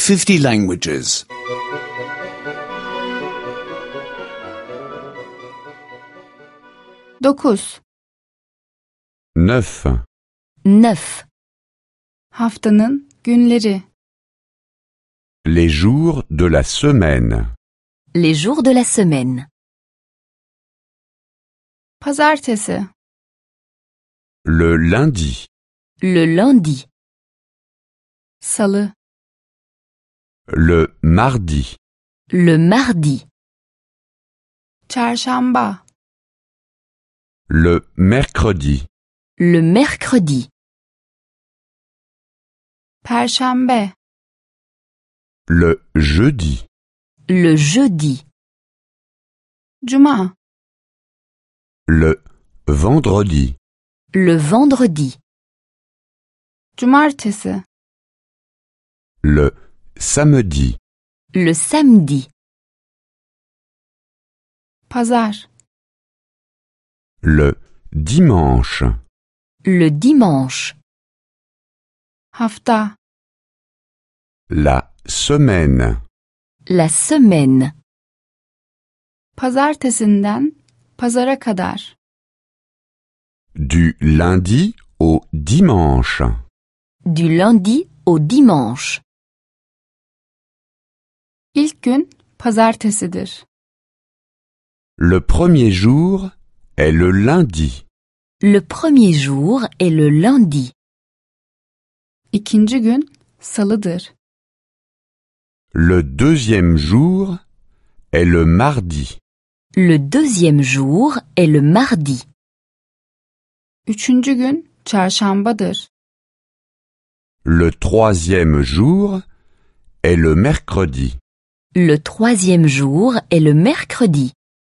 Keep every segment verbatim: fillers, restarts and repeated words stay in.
fifty languages. Dokuz. Neuf. Neuf. Haftanın günleri. Les jours de la semaine. Les jours de la semaine. Pazartesi. Le lundi. Le lundi. Salı. Le mardi. Le mardi. Çarşamba. Le mercredi. Le mercredi. Perşembe. Le jeudi. Le jeudi. Cuma. Le vendredi. Le vendredi. Cumartesi. Le samedi. Le samedi. Pazar. Le dimanche. Le dimanche. Hafta. La semaine. La semaine. Pazartesinden pazara kadar. Du lundi au dimanche. Du lundi au dimanche. İlk gün pazartesidir. Le premier jour est le lundi. Le premier jour est le lundi. İkinci gün salıdır. Le deuxième jour est le mardi. Le deuxième jour est le mardi. Üçüncü gün çarşambadır. Le troisième jour est le mercredi. Le troisième jour est le mercredi.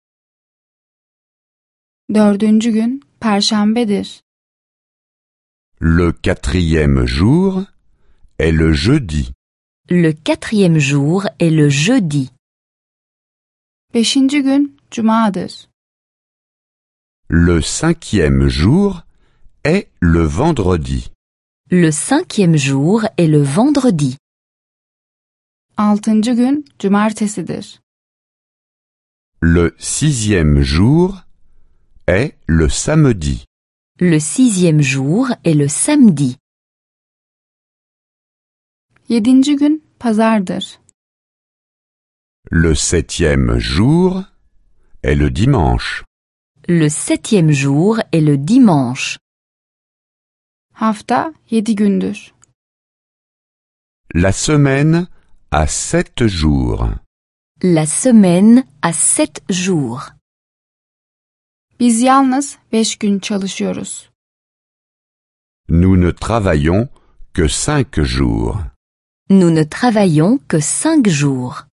Dördüncü gün perşembedir. Le quatrième jour est le jeudi. Le quatrième jour est le jeudi. Beşinci gün cumadır. Le cinquième jour est le vendredi. Le cinquième jour est le vendredi. Altıncı gün cumartesidir. Le sixième jour est le samedi. Le sixième jour est le samedi. Yedinci gün pazardır. Le septième jour est le dimanche. Le septième jour est le dimanche. Hafta yedi gündür. La semaine a sept jours. La semaine a sept jours. Biz yalnız beş gün çalışıyoruz. Nous ne travaillons que cinq jours. Nous ne travaillons que cinq jours.